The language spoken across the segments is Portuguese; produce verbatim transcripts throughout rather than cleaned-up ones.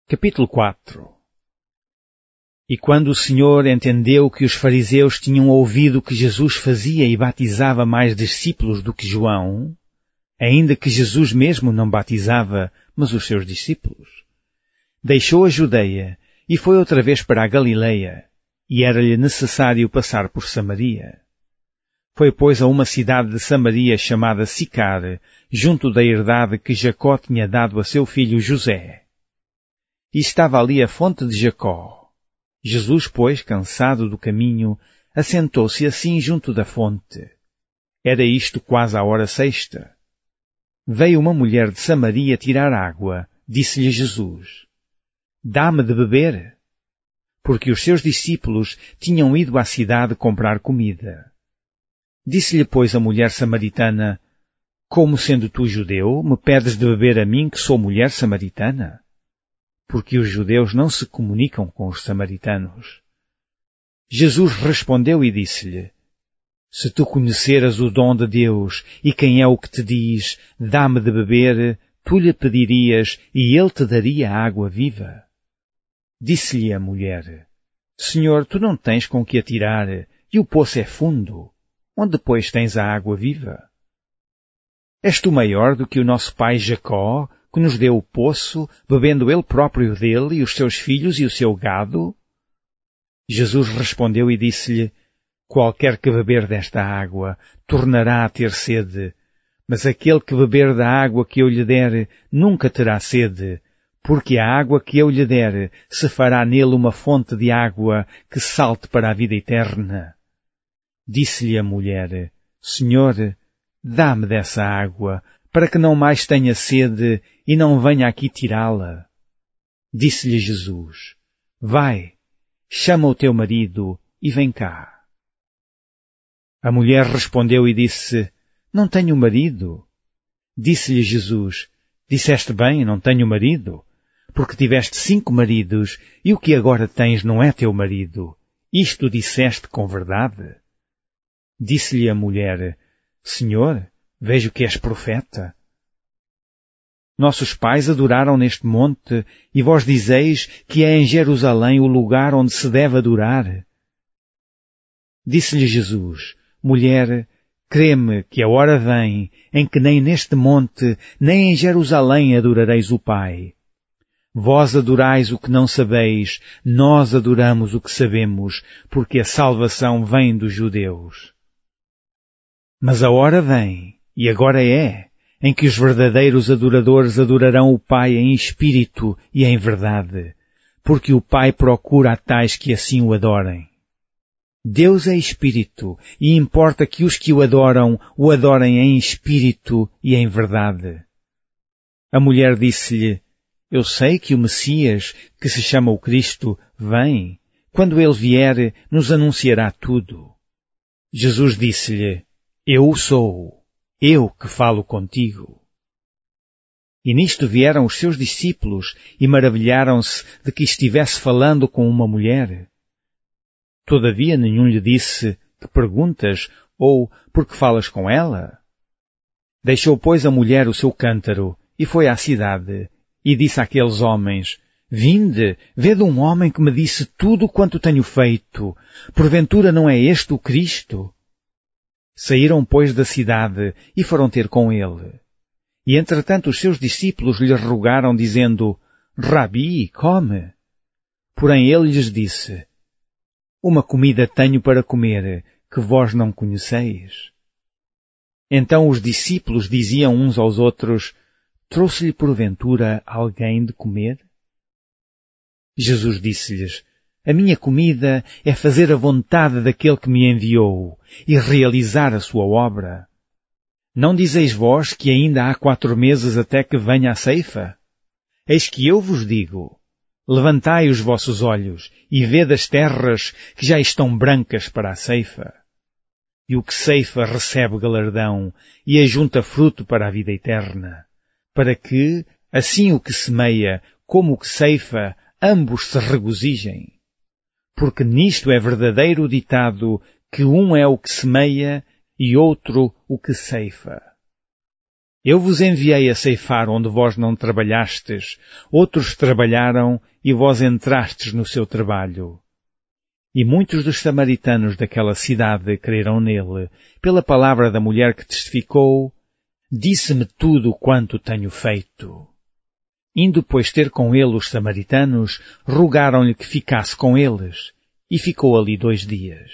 Capítulo quatro. E quando o Senhor entendeu que os fariseus tinham ouvido que Jesus fazia e batizava mais discípulos do que João, ainda que Jesus mesmo não batizava, mas os seus discípulos, deixou a Judeia e foi outra vez para a Galileia, e era-lhe necessário passar por Samaria. Foi, pois, a uma cidade de Samaria chamada Sicar, junto da herdade que Jacó tinha dado a seu filho José. E estava ali a fonte de Jacó. Jesus, pois, cansado do caminho, assentou-se assim junto da fonte. Era isto quase a hora sexta. Veio uma mulher de Samaria tirar água. Disse-lhe Jesus: Dá-me de beber. Porque os seus discípulos tinham ido à cidade comprar comida. Disse-lhe, pois, a mulher samaritana: Como sendo tu judeu, me pedes de beber a mim, que sou mulher samaritana? Porque os judeus não se comunicam com os samaritanos. Jesus respondeu e disse-lhe: Se tu conheceras o dom de Deus e quem é o que te diz, dá-me de beber, tu lhe pedirias e ele te daria água viva. Disse-lhe a mulher: Senhor, tu não tens com que atirar e o poço é fundo. Onde, pois, tens a água viva? És tu maior do que o nosso pai Jacó, que nos deu o poço, bebendo ele próprio dele e os seus filhos e o seu gado? Jesus respondeu e disse-lhe: Qualquer que beber desta água tornará a ter sede, mas aquele que beber da água que eu lhe der nunca terá sede, porque a água que eu lhe der se fará nele uma fonte de água que salte para a vida eterna. Disse-lhe a mulher: Senhor, dá-me dessa água, para que não mais tenha sede e não venha aqui tirá-la. Disse-lhe Jesus: Vai, chama o teu marido e vem cá. A mulher respondeu e disse: Não tenho marido. Disse-lhe Jesus: Disseste bem, não tenho marido, porque tiveste cinco maridos e o que agora tens não é teu marido. Isto disseste com verdade. Disse-lhe a mulher: Senhor, vejo que és profeta. Nossos pais adoraram neste monte, e vós dizeis que é em Jerusalém o lugar onde se deve adorar. Disse-lhe Jesus: Mulher, crê-me que a hora vem em que nem neste monte, nem em Jerusalém adorareis o Pai. Vós adorais o que não sabeis, nós adoramos o que sabemos, porque a salvação vem dos judeus. Mas a hora vem, e agora é, em que os verdadeiros adoradores adorarão o Pai em espírito e em verdade, porque o Pai procura a tais que assim o adorem. Deus é espírito, e importa que os que o adoram, o adorem em espírito e em verdade. A mulher disse-lhe: Eu sei que o Messias, que se chama o Cristo, vem. Quando ele vier, nos anunciará tudo. Jesus disse-lhe: Eu o sou, eu que falo contigo. E nisto vieram os seus discípulos e maravilharam-se de que estivesse falando com uma mulher. Todavia nenhum lhe disse: Que perguntas? Ou por que falas com ela? Deixou, pois, a mulher o seu cântaro e foi à cidade e disse àqueles homens: Vinde, vede um homem que me disse tudo quanto tenho feito. Porventura não é este o Cristo? Saíram, pois, da cidade e foram ter com ele. E, entretanto, os seus discípulos lhe rogaram, dizendo: Rabi, come. Porém ele lhes disse: Uma comida tenho para comer, que vós não conheceis. Então os discípulos diziam uns aos outros: Trouxe-lhe porventura alguém de comer? Jesus disse-lhes: A minha comida é fazer a vontade daquele que me enviou e realizar a sua obra. Não dizeis vós que ainda há quatro meses até que venha a ceifa? Eis que eu vos digo: levantai os vossos olhos e vede as terras que já estão brancas para a ceifa. E o que ceifa recebe galardão e ajunta fruto para a vida eterna, para que, assim o que semeia como o que ceifa, ambos se regozijem. Porque nisto é verdadeiro o ditado, que um é o que semeia e outro o que ceifa. Eu vos enviei a ceifar onde vós não trabalhastes, outros trabalharam e vós entrastes no seu trabalho. E muitos dos samaritanos daquela cidade creram nele, pela palavra da mulher que testificou, disse-me tudo quanto tenho feito. Indo, pois, ter com ele os samaritanos, rogaram-lhe que ficasse com eles, e ficou ali dois dias.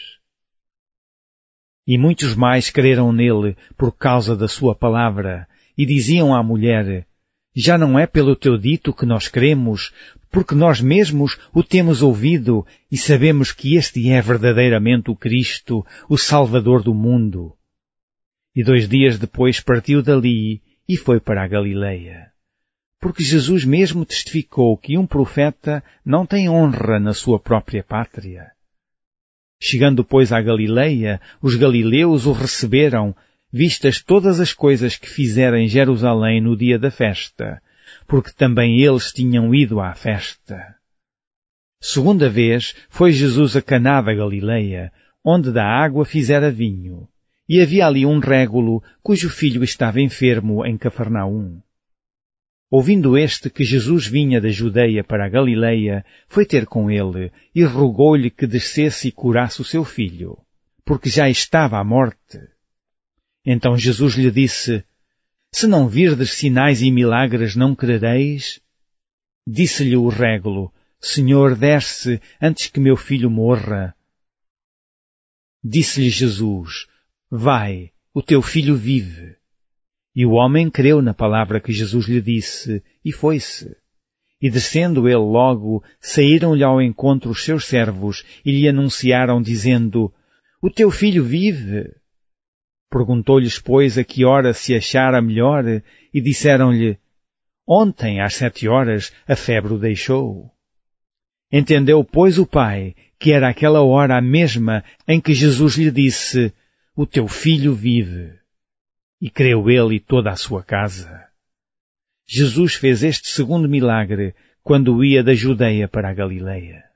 E muitos mais creram nele por causa da sua palavra, e diziam à mulher, já não é pelo teu dito que nós cremos, porque nós mesmos o temos ouvido e sabemos que este é verdadeiramente o Cristo, o Salvador do mundo. E dois dias depois partiu dali e foi para a Galileia. Porque Jesus mesmo testificou que um profeta não tem honra na sua própria pátria. Chegando, pois, à Galileia, os galileus o receberam, vistas todas as coisas que fizera em Jerusalém no dia da festa, porque também eles tinham ido à festa. Segunda vez foi Jesus a Caná da Galileia, onde da água fizera vinho, e havia ali um régulo cujo filho estava enfermo em Cafarnaum. Ouvindo este que Jesus vinha da Judeia para a Galileia, foi ter com ele e rogou-lhe que descesse e curasse o seu filho, porque já estava à morte. Então Jesus lhe disse, se não virdes sinais e milagres, não crereis? Disse-lhe o régulo, Senhor, desce antes que meu filho morra. Disse-lhe Jesus, vai, o teu filho vive. E o homem creu na palavra que Jesus lhe disse, e foi-se. E descendo ele logo, saíram-lhe ao encontro os seus servos, e lhe anunciaram, dizendo, o teu filho vive. Perguntou-lhes, pois, a que hora se achara melhor, e disseram-lhe, ontem, às sete horas, a febre o deixou. Entendeu, pois, o pai, que era aquela hora a mesma em que Jesus lhe disse, o teu filho vive. E creu ele e toda a sua casa. Jesus fez este segundo milagre quando ia da Judeia para a Galileia.